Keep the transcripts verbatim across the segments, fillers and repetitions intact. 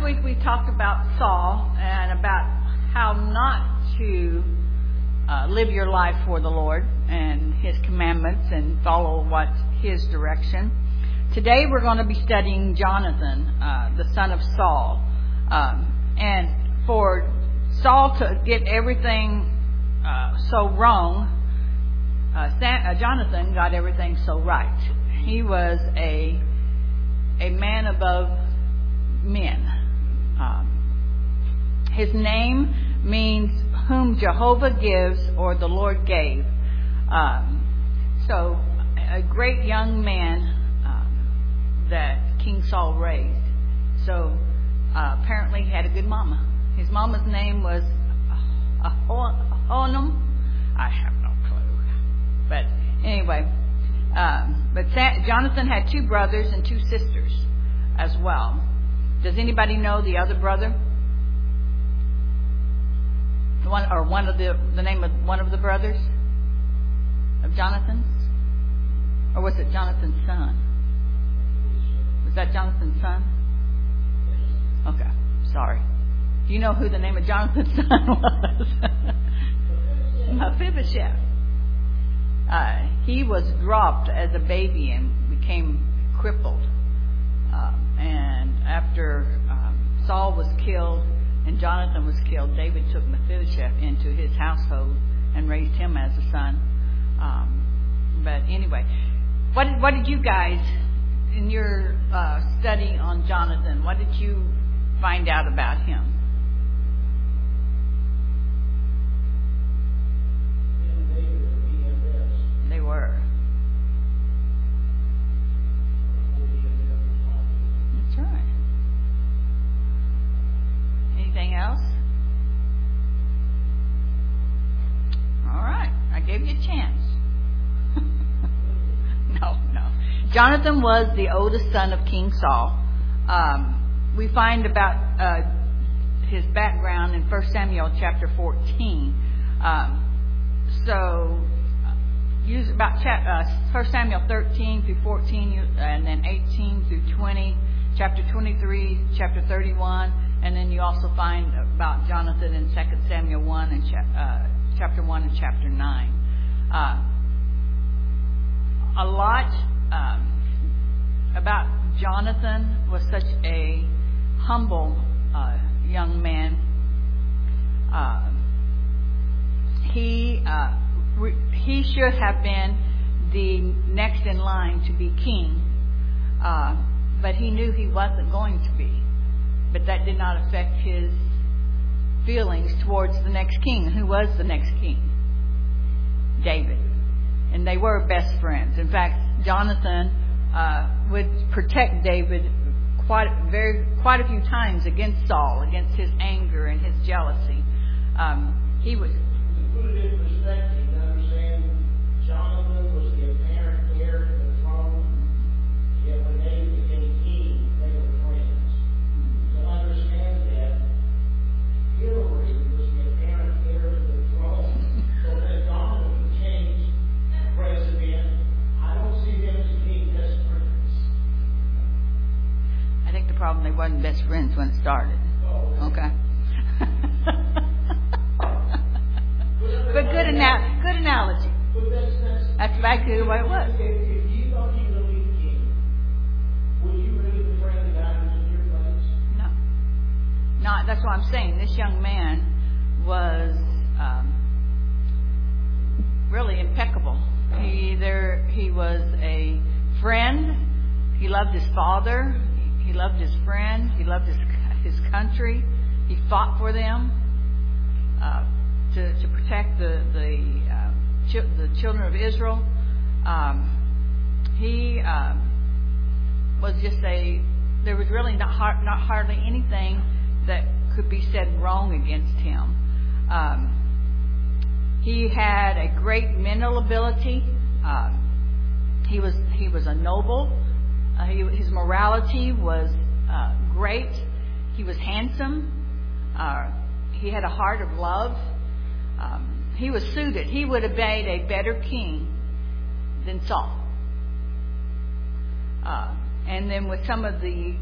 week we talked about Saul and about how not to uh, live your life for the Lord and His commandments and follow what His direction. Today we're going to be studying Jonathan, uh, the son of Saul. Um, and for Saul to get everything uh, so wrong, uh, Sam, uh, Jonathan got everything so right. He was a a man above men. Um, his name means whom Jehovah gives or the Lord gave. Um, so a great young man um, that King Saul raised. So uh, apparently he had a good mama. His mama's name was Ahinoam. I have no clue. But anyway, um, but Sa- Jonathan had two brothers and two sisters as well. Does anybody know the other brother? The one or one of the the name of one of the brothers of Jonathan's, or was it Jonathan's son? Was that Jonathan's son? Okay, sorry. Do you know who the name of Jonathan's son was? Mephibosheth. Uh, he was dropped as a baby and became crippled. Uh, and after um, Saul was killed and Jonathan was killed, David took Mephibosheth into his household and raised him as a son. Um, but anyway, what did, what did you guys, in your uh, study on Jonathan, what did you find out about him? They were. That's right. Anything else? All right. I gave you a chance. no, no. Jonathan was the oldest son of King Saul. Um, we find about uh, his background in First Samuel chapter fourteen. Um, so... Use about uh, First Samuel thirteen through fourteen, and then eighteen through twenty, chapter twenty-three, chapter thirty-one, and then you also find about Jonathan in Second Samuel one and cha- uh, chapter one and chapter nine. Uh, a lot um, about Jonathan was such a humble uh, young man. Uh, he. Uh, He should have been the next in line to be king, uh, but he knew he wasn't going to be. But that did not affect his feelings towards the next king. Who was the next king? David. And they were best friends. In fact, Jonathan uh, would protect David quite very quite a few times against Saul, against his anger and his jealousy. Um, he was. To put it in perspective, you understand, Jonathan was the apparent heir to the throne, yet when David became king, they were friends. To understand that, Hillary was the apparent heir to the throne, so that Donald became president. I don't see them as being best friends. I think the problem, they wasn't best friends when it started. Oh, okay. But good, ana- good analogy. But that's, that's, That's exactly the way it was. If, if you thought you were going to be the king, would you really befriend the guy who's in your place? No. Not, that's what I'm saying. This young man was um, really impeccable. He either he was a friend, he loved his father, he loved his friend, he loved his his country, he fought for them. Uh, To, to protect the the, uh, ch- the children of Israel. Um, he um, was just a. There was really not hard, not hardly anything that could be said wrong against him. Um, he had a great mental ability. Um, he was he was a noble. Uh, he, his morality was uh, great. He was handsome. Uh, he had a heart of love. Um, he was suited. He would have made a better king than Saul. Uh, and then with some of the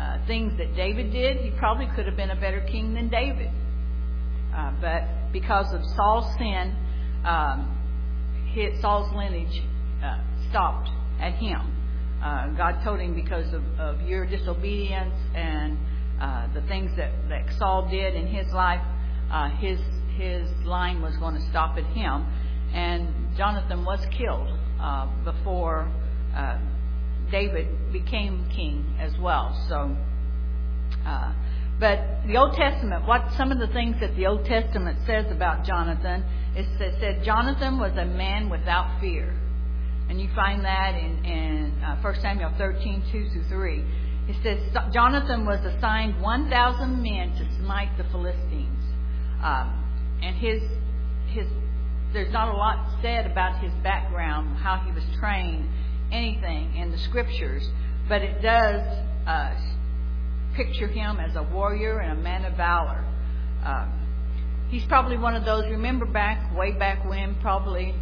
uh, things that David did, he probably could have been a better king than David. Uh, but because of Saul's sin, um, his, Saul's lineage uh, stopped at him. Uh, God told him, because of, of your disobedience and uh, the things that, that Saul did in his life, uh, his his line was going to stop at him. And Jonathan was killed uh, before uh, David became king as well. So, uh, but the Old Testament, what some of the things that the Old Testament says about Jonathan is that said Jonathan was a man without fear. And you find that in, in uh, First Samuel thirteen, two through three. It says Jonathan was assigned one thousand men to smite the Philistines. Um, and his his there's not a lot said about his background, how he was trained, anything in the scriptures. But it does uh, picture him as a warrior and a man of valor. Um, he's probably one of those, remember back, way back when, probably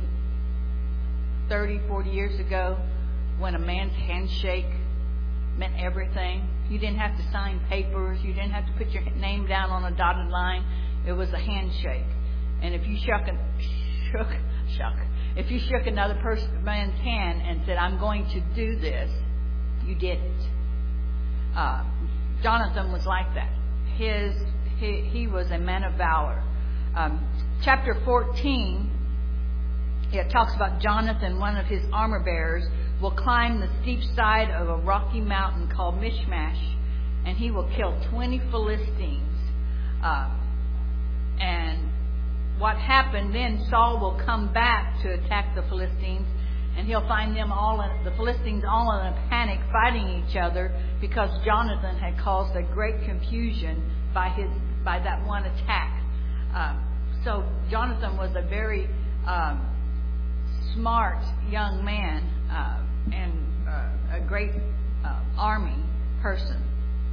thirty, forty years ago, when a man's handshake meant everything. You didn't have to sign papers. You didn't have to put your name down on a dotted line. It was a handshake. And if you shook, a, shook, shook, if you shook another person, man's hand and said, "I'm going to do this," you did it. Uh, Jonathan was like that. His he, he was a man of valor. Um, chapter fourteen. It talks about Jonathan, one of his armor bearers, will climb the steep side of a rocky mountain called Mishmash, and he will kill twenty Philistines. Uh, and what happened then, Saul will come back to attack the Philistines, and he'll find them all, in, the Philistines all in a panic, fighting each other because Jonathan had caused a great confusion by his by that one attack. Uh, so Jonathan was a very um, smart young man uh, and uh, a great uh, army person.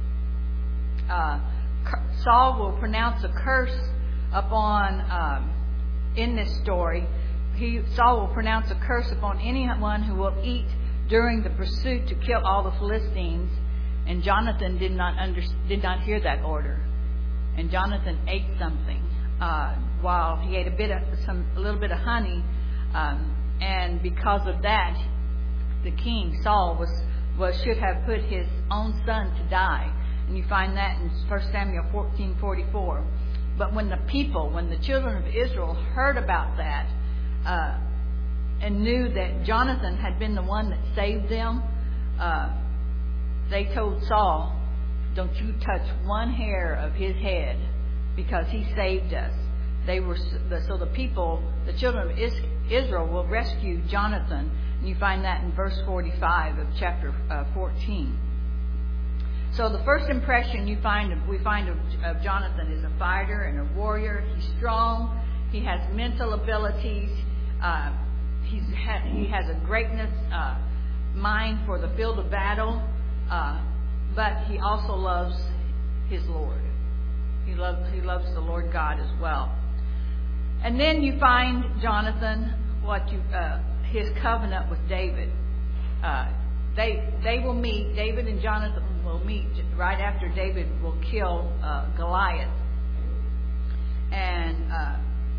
Uh, Saul will pronounce a curse upon, um, in this story, he, Saul will pronounce a curse upon anyone who will eat during the pursuit to kill all the Philistines. And Jonathan did not under, did not hear that order. And Jonathan ate something uh, while he ate a bit of some a little bit of honey. Um, And because of that, the king, Saul, was, was should have put his own son to die. And you find that in First Samuel fourteen forty-four. But when the people, when the children of Israel heard about that uh, and knew that Jonathan had been the one that saved them, uh, they told Saul, "Don't you touch one hair of his head because he saved us." They were so the people, the children of Israel, will rescue Jonathan, and you find that in verse forty-five of chapter uh, fourteen. So the first impression you find of, we find of, of Jonathan is a fighter and a warrior. He's strong. He has mental abilities. Uh, he's ha- he has a greatness uh, mind for the field of battle, uh, but he also loves his Lord. He loves he loves the Lord God as well. And then you find Jonathan, what you, uh, his covenant with David. Uh, they they will meet. David and Jonathan will meet right after David will kill uh, Goliath. And uh,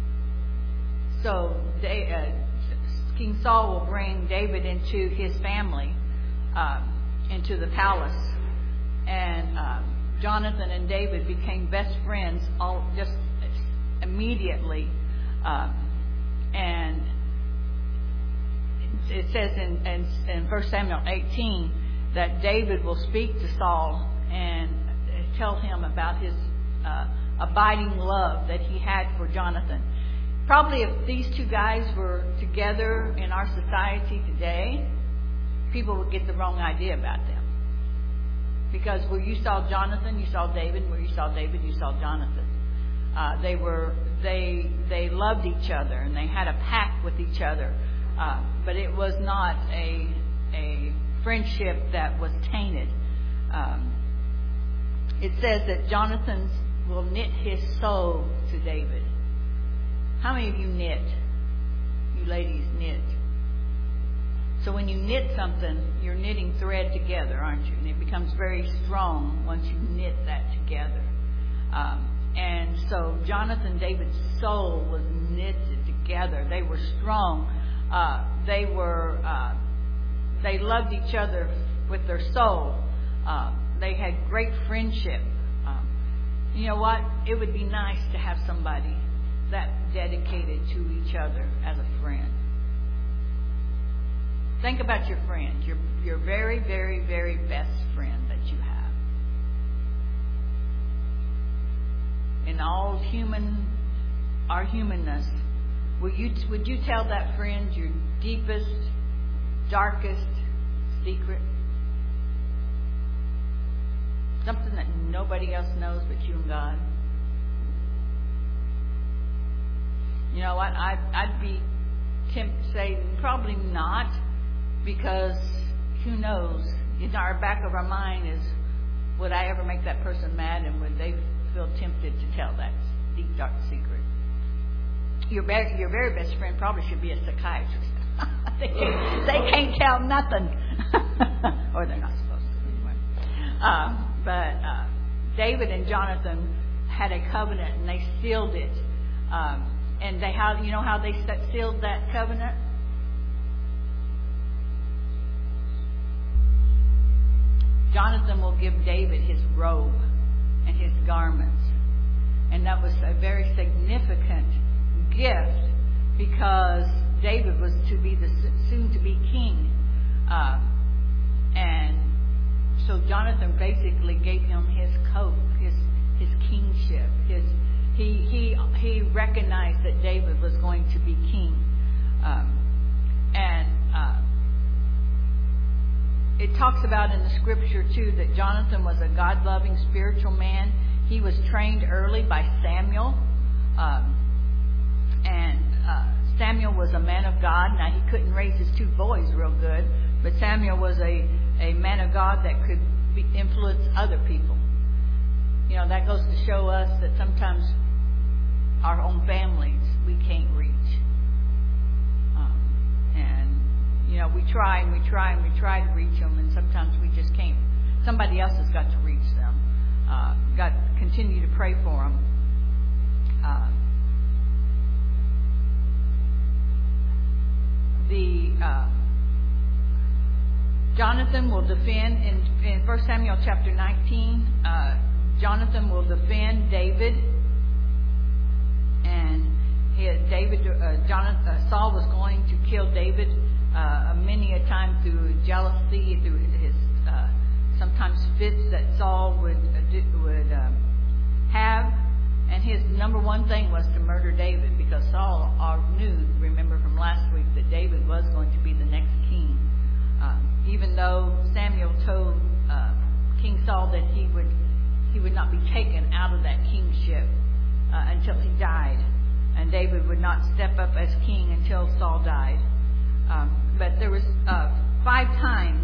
so they, uh, King Saul will bring David into his family, uh, into the palace, and uh, Jonathan and David became best friends all just immediately. Um, and it says in, in, in First Samuel eighteen that David will speak to Saul and tell him about his uh, abiding love that he had for Jonathan. Probably if these two guys were together in our society today, people would get the wrong idea about them. Because where you saw Jonathan, you saw David. Where you saw David, you saw Jonathan. Uh, they were they they loved each other and they had a pact with each other, uh, but it was not a a friendship that was tainted. Um, it says that Jonathan will knit his soul to David. How many of you knit? You ladies knit. So when you knit something, you're knitting thread together, aren't you? And it becomes very strong once you knit that together. Um, and so Jonathan David's soul was knitted together. They were strong. Uh, they were. Uh, they loved each other with their soul. Uh, they had great friendship. Um, you know what? It would be nice to have somebody that dedicated to each other as a friend. Think about your friend, your your very, very, very best friend that you have. In all human, our humanness, would you would you tell that friend your deepest, darkest secret? Something that nobody else knows but you and God. You know what? I'd, I'd be tempted to say probably not, because who knows? In our back of our mind is, would I ever make that person mad, and would they feel tempted to tell that deep, dark secret? Your be- your very best friend probably should be a psychiatrist. they, can't, they can't tell nothing, or they're not supposed to anyway. Uh, but uh, David and Jonathan had a covenant, and they sealed it. Um, and they how you know how they sealed that covenant? Jonathan will give David his robe and his garments. And that was a very significant gift, because David was to be the soon-to-be king. Uh, and so Jonathan basically gave him his coat, his his kingship. His he he he recognized that David was going to be king. Um, and uh, it talks about in the scripture too that Jonathan was a God-loving spiritual man. He was trained early by Samuel, um, and uh, Samuel was a man of God. Now, he couldn't raise his two boys real good, but Samuel was a, a man of God that could be, influence other people. You know, that goes to show us that sometimes our own families we can't reach. Um, and, you know, we try and we try and we try to reach them, and sometimes we just can't. Somebody else has got to reach them. Uh, got to continue to pray for them. Uh, the uh, Jonathan will defend in, in First Samuel chapter nineteen. Uh, Jonathan will defend David, and he, David, uh, Jonathan, uh, Saul was going to kill David uh, many a time through jealousy, through his uh, sometimes fits that Saul would uh, do, would um, have, and his number one thing was to murder David, because Saul uh, knew, remember from last week, that David was going to be the next king. Um, even though Samuel told uh, King Saul that he would he would not be taken out of that kingship uh, until he died, and David would not step up as king until Saul died. Um, but there was uh, five times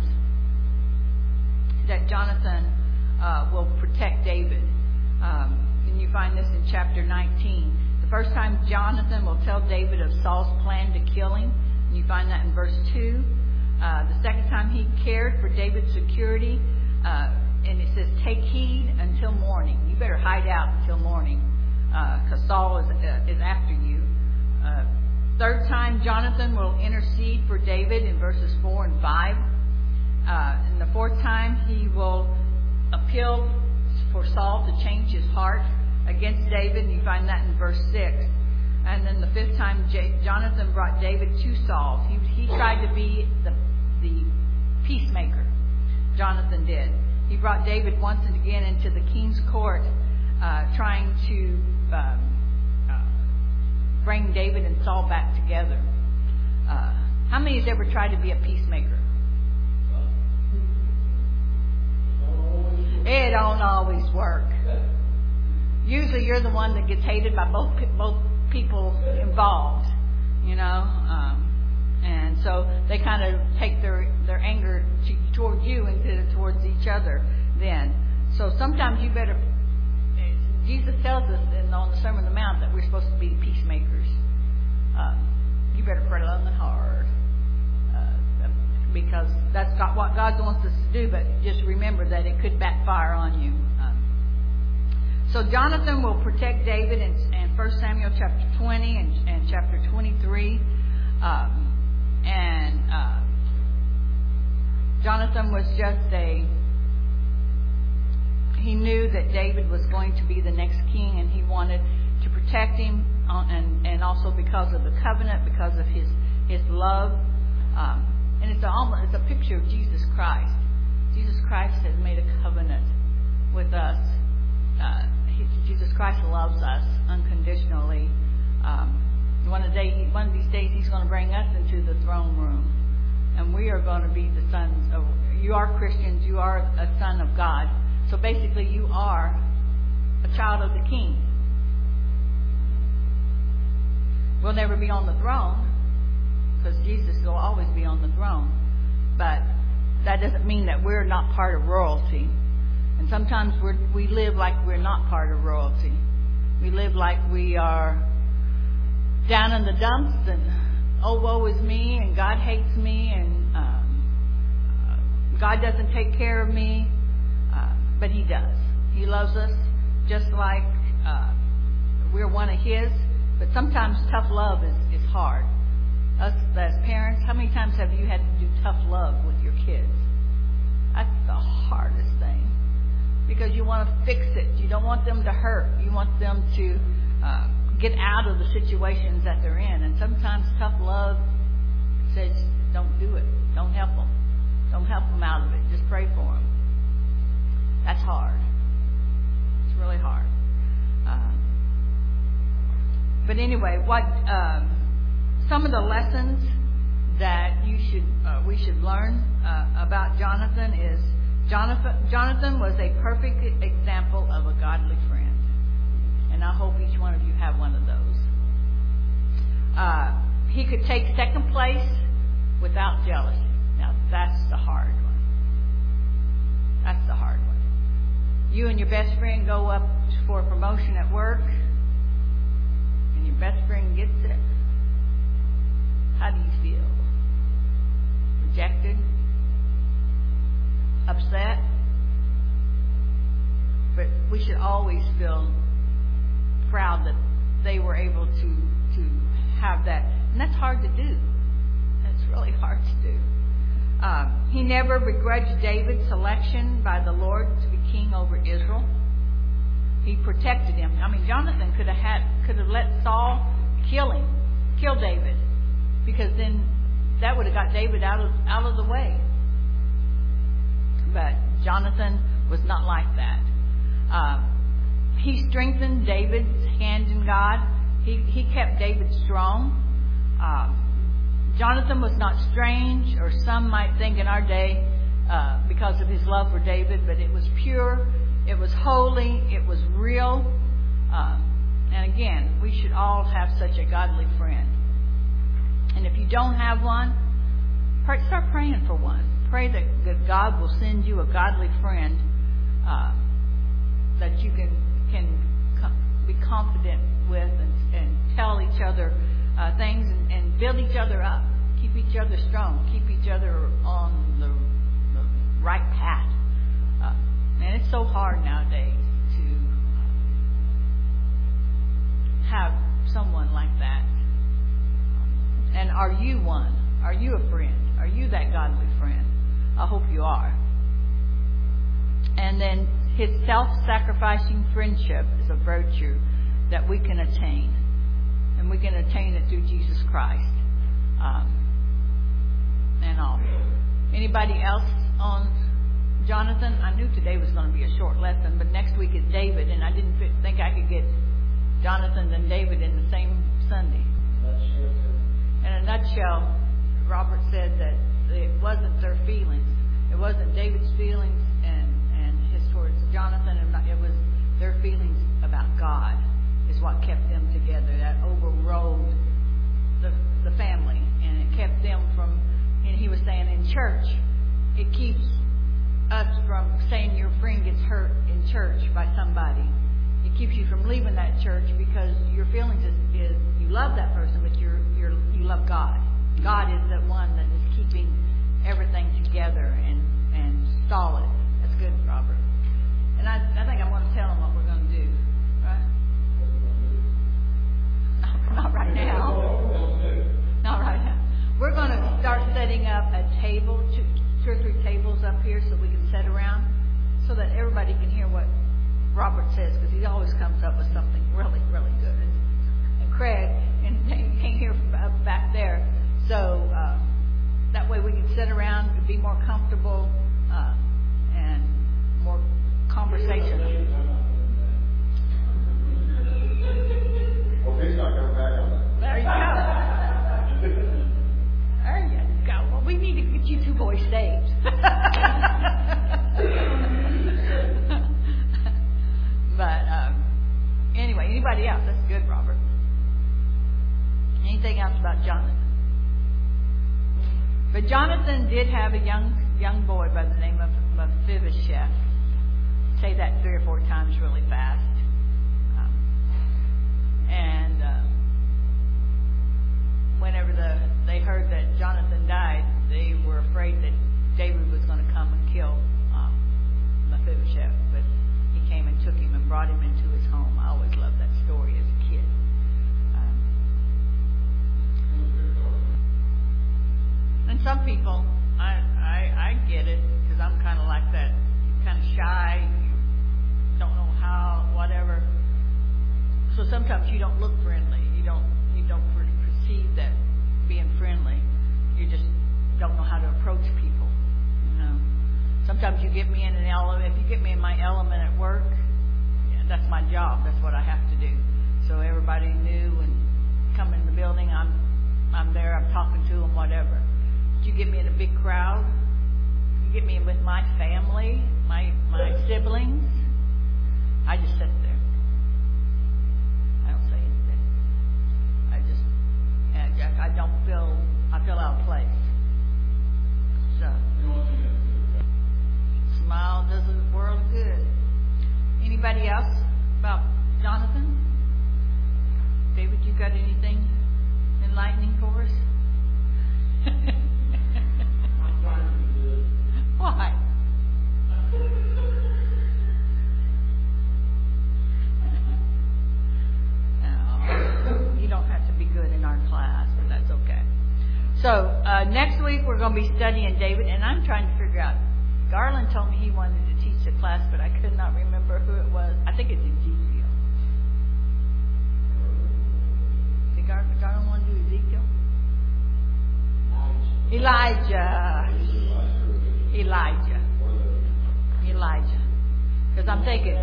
that Jonathan uh, will protect David. Um, and you find this in chapter nineteen. The first time Jonathan will tell David of Saul's plan to kill him. And you find that in verse two. Uh, the second time he cared for David's security. Uh, and it says, take heed until morning. You better hide out until morning, because uh, Saul is, uh, is after you. Uh, third time Jonathan will intercede for David in verses four and five. Uh, and the fourth time, he will appeal for Saul to change his heart against David, and you find that in verse six. And then the fifth time, J- Jonathan brought David to Saul. He, he tried to be the, the peacemaker. Jonathan did. He brought David once and again into the king's court, uh, trying to um, uh, bring David and Saul back together. Uh, how many has ever tried to be a peacemaker? It don't always work. Usually you're the one that gets hated by both both people involved, you know. Um, and so they kind of take their, their anger to, toward you instead of towards each other then. So sometimes you better, Jesus tells us in, on the Sermon on the Mount that we're supposed to be peacemakers. Um, you better pray long and hard. Uh, because that's got, what God wants us to do. But just remember that it could backfire on you. Um, so Jonathan will protect David in, in First Samuel chapter twenty and, and chapter twenty-three. Um, and uh, Jonathan was just a... He knew that David was going to be the next king, and he wanted to protect him, uh, and, and also because of the covenant, because of his his love. Um, and it's a, it's a picture of Jesus Christ. Jesus Christ has made a covenant with us. Uh, he, Jesus Christ loves us unconditionally. Um, one, of the day, one of these days, He's going to bring us into the throne room, and we are going to be the sons of... You are Christians. You are a son of God. So basically, you are a child of the King. We'll never be on the throne, because Jesus will always be on the throne. But that doesn't mean that we're not part of royalty. And sometimes we're, we live like we're not part of royalty. We live like we are down in the dumps, and oh, woe is me, and God hates me, and um, God doesn't take care of me. But He does. He loves us just like uh, we're one of His. But sometimes tough love is, is hard. Us as parents, how many times have you had to do tough love with your kids? That's the hardest thing. Because you want to fix it. You don't want them to hurt. You want them to uh, get out of the situations that they're in. And sometimes tough love says, don't do it. Don't help them. Don't help them out of it. Just pray for them. That's hard. It's really hard. Um, but anyway, what um, some of the lessons that you should uh, we should learn uh, about Jonathan is Jonathan Jonathan was a perfect example of a godly friend, and I hope each one of you have one of those. Uh, he could take second place without jealousy. Now that's the hard one. That's the hard one. You and your best friend go up for a promotion at work, and your best friend gets it. How do you feel? Rejected? Upset? But we should always feel proud that they were able to, to have that. And that's hard to do. That's really hard to do. Um, he never begrudged David's selection by the Lord to be king over Israel. He protected him. I mean, Jonathan could have had, could have let Saul kill him, kill David, because then that would have got David out of out of the way. But Jonathan was not like that. Um, he strengthened David's hand in God. He he kept David strong. Um, Jonathan was not strange, or some might think in our day, uh, because of his love for David, but it was pure, it was holy, it was real. Uh, and again, we should all have such a godly friend. And if you don't have one, pray, start praying for one. Pray that, that God will send you a godly friend uh, that you can can com- be confident with, and, and tell each other Uh, things and, and build each other up, keep each other strong, keep each other on the, the right path. Uh, and it's so hard nowadays to have someone like that. And are you one? Are you a friend? Are you that godly friend? I hope you are. And then his self-sacrificing friendship is a virtue that we can attain. And we can attain it through Jesus Christ. Um, and all. Anybody else on Jonathan? I knew today was going to be a short lesson, but next week is David, and I didn't think I could get Jonathan and David in the same Sunday. In a nutshell, Robert said that it wasn't their feelings. It wasn't David's feelings and, and his towards Jonathan. It was their feelings about God is what kept them together. That overrode the the family, and it kept them from. And he was saying in church, it keeps us from saying your friend gets hurt in church by somebody. It keeps you from leaving that church because your feelings is, is you love that person, but you're you're you love God. God is the one that is keeping everything together and, and solid. That's good, Robert. And I, I think I'm going to tell them what we're going to do, right? No, not right now. Not right now. We're going to start setting up a table, two, two or three tables up here so we can sit around so that everybody can hear what Robert says, because he always comes up with something really, really good. And, and Craig, and you can't hear from up back there. So uh, that way we can sit around and be more comfortable uh, and more conversation. Well, he's not coming back on that. There you go. There you go. Well, we need to get you two boys saved. But um, anyway, anybody else? That's good, Robert. Anything else about Jonathan? But Jonathan did have a young young boy by the name of Mephibosheth. Say that three or four times really fast. Um, and uh, whenever the they heard that Jonathan died, they were afraid that David was going to come and kill um, Mephibosheth. But he came and took him and brought him into his home. I always loved that story as a kid. Um, and some people, I I, I get it, because I'm kind of like that, kind of shy. You don't know how, whatever. So sometimes you don't look friendly. You don't you don't perceive that being friendly. You just don't know how to approach people. You know. Sometimes you get me in an element. If you get me in my element at work, yeah, that's my job. That's what I have to do. So everybody knew, and come in the building, I'm I'm there. I'm talking to them, whatever. If you get me in a big crowd, you get me in with my family, my my siblings, I just sit there. I don't say anything. I just I, I don't feel I feel out of place. So. Smile does the world good. Anybody else about Jonathan? David, you got anything enlightening for us? I'm trying to be good. Why? No, you don't have to be good in our class, but that's okay. So uh, next week we're going to be studying David, and I'm trying to figure out. Garland told me he wanted to teach the class, but I could not remember who it was. I think it's Ezekiel. Did Garland, Garland want to do Ezekiel? Elijah. Elijah. Elijah. Because I'm thinking.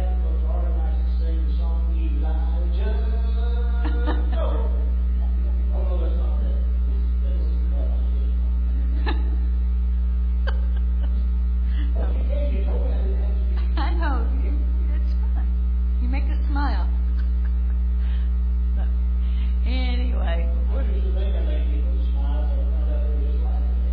I know. It's fun. You make us smile. But anyway. What do you think I make people smile? So I find out they just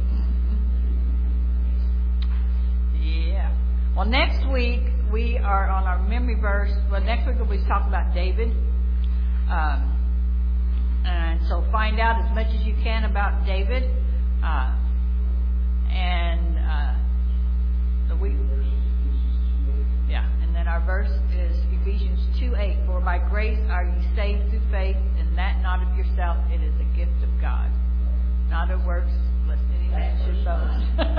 laughing. Yeah. Well, next week we are on our memory verse. Well, next week we'll be talking about David. Um, and so find out as much as you can about David. Uh, and uh, the week. Yeah, and then our verse is Ephesians two eight. For by grace are you saved through faith, and that not of yourself, it is a gift of God. Not of works, lest any man should boast.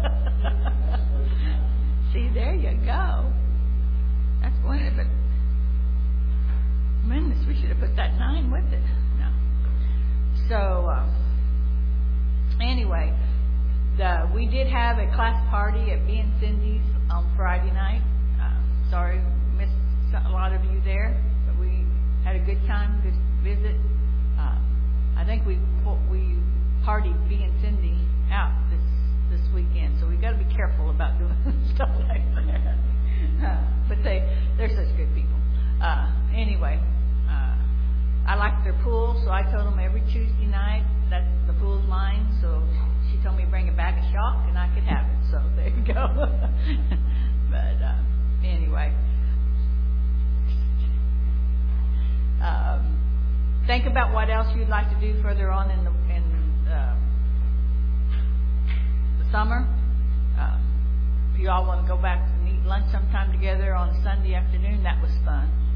See, there you go. That's one of it. Goodness, we should have put that nine with it. No. So, uh, anyway, the, we did have a class party at B and Cindy's on Friday night. Uh, sorry, missed a lot of you there, but we had a good time, good visit. Uh, I think we we partied B and Cindy out this this weekend, so we got to be careful about doing stuff like that. Uh, but they they're such good people. Uh, anyway, uh, I like their pool, so I told them every Tuesday night that the pool's mine. So she told me to bring a bag of shock, and I could have it. So there you go. But uh, anyway, um, think about what else you'd like to do further on in the in uh, the summer. Uh, if you all want to go back and eat lunch sometime together on a Sunday afternoon, that was fun.